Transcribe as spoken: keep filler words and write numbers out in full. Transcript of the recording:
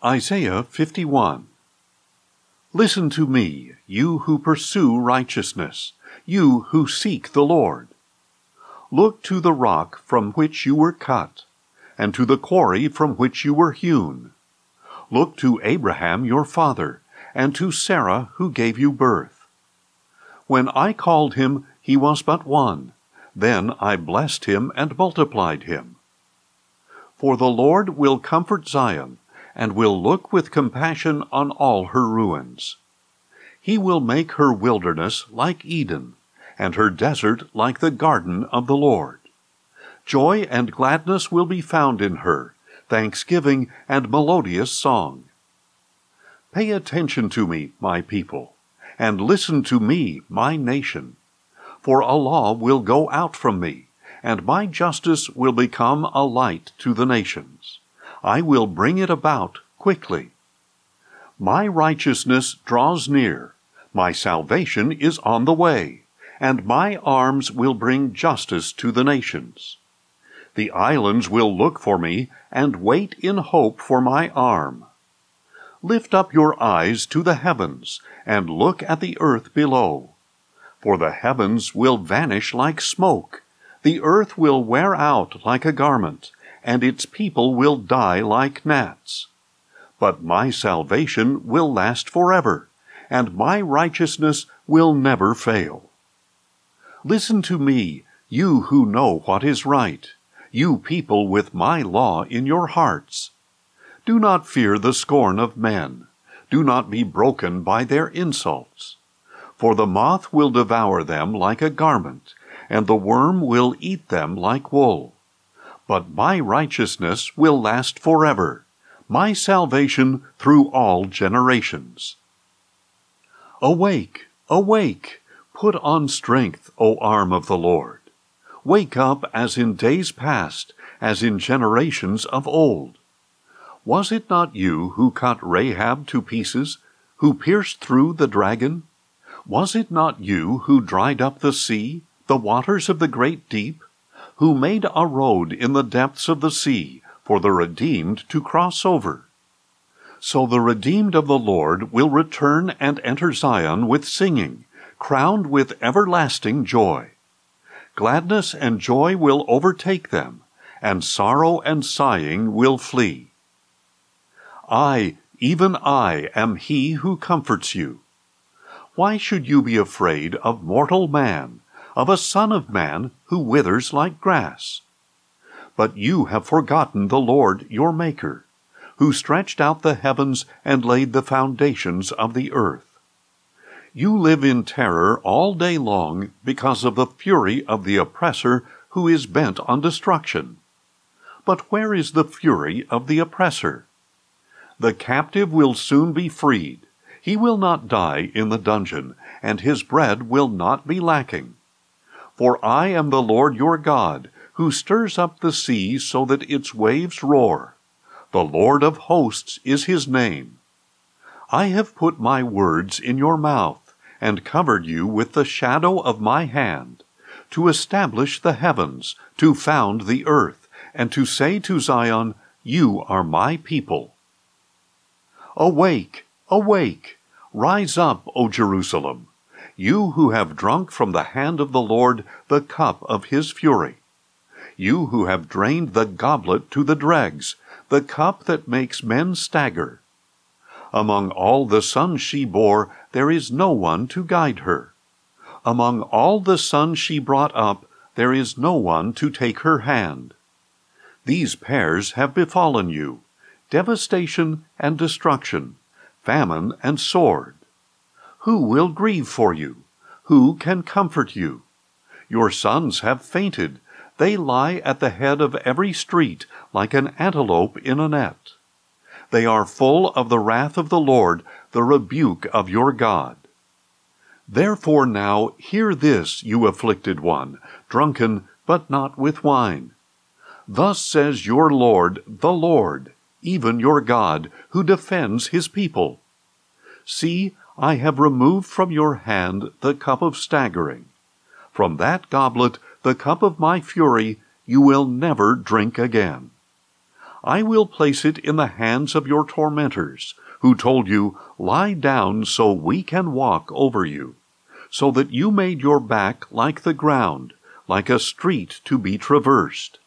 Isaiah fifty-one. Listen to me, you who pursue righteousness, you who seek the Lord. Look to the rock from which you were cut, and to the quarry from which you were hewn. Look to Abraham your father, and to Sarah who gave you birth. When I called him, he was but one. Then I blessed him and multiplied him. For the Lord will comfort Zion, and will look with compassion on all her ruins. He will make her wilderness like Eden, and her desert like the garden of the Lord. Joy and gladness will be found in her, thanksgiving and melodious song. Pay attention to me, my people, and listen to me, my nation. For a law will go out from me, and my justice will become a light to the nations. I will bring it about quickly. My righteousness draws near, my salvation is on the way, and my arms will bring justice to the nations. The islands will look for me, and wait in hope for my arm. Lift up your eyes to the heavens, and look at the earth below. For the heavens will vanish like smoke, the earth will wear out like a garment, and its people will die like gnats. But my salvation will last forever, and my righteousness will never fail. Listen to me, you who know what is right, you people with my law in your hearts. Do not fear the scorn of men. Do not be broken by their insults. For the moth will devour them like a garment, and the worm will eat them like wool. But my righteousness will last forever, my salvation through all generations. Awake, awake, put on strength, O arm of the Lord. Wake up as in days past, as in generations of old. Was it not you who cut Rahab to pieces, who pierced through the dragon? Was it not you who dried up the sea, the waters of the great deep, who made a road in the depths of the sea for the redeemed to cross over? So the redeemed of the Lord will return and enter Zion with singing, crowned with everlasting joy. Gladness and joy will overtake them, and sorrow and sighing will flee. I, even I, am he who comforts you. Why should you be afraid of mortal man, of a son of man who withers like grass? But you have forgotten the Lord your Maker, who stretched out the heavens and laid the foundations of the earth. You live in terror all day long because of the fury of the oppressor who is bent on destruction. But where is the fury of the oppressor? The captive will soon be freed. He will not die in the dungeon, and his bread will not be lacking. For I am the Lord your God, who stirs up the sea so that its waves roar. The Lord of hosts is his name. I have put my words in your mouth, and covered you with the shadow of my hand, to establish the heavens, to found the earth, and to say to Zion, You are my people. Awake, awake, rise up, O Jerusalem, you who have drunk from the hand of the Lord the cup of his fury. You who have drained the goblet to the dregs, the cup that makes men stagger. Among all the sons she bore, there is no one to guide her. Among all the sons she brought up, there is no one to take her hand. These pairs have befallen you, devastation and destruction, famine and sword. Who will grieve for you? Who can comfort you? Your sons have fainted. They lie at the head of every street like an antelope in a net. They are full of the wrath of the Lord, the rebuke of your God. Therefore now hear this, you afflicted one, drunken, but not with wine. Thus says your Lord, the Lord, even your God, who defends his people. See, I have removed from your hand the cup of staggering. From that goblet, the cup of my fury, you will never drink again. I will place it in the hands of your tormentors, who told you, 'Lie down so we can walk over you,' so that you made your back like the ground, like a street to be traversed.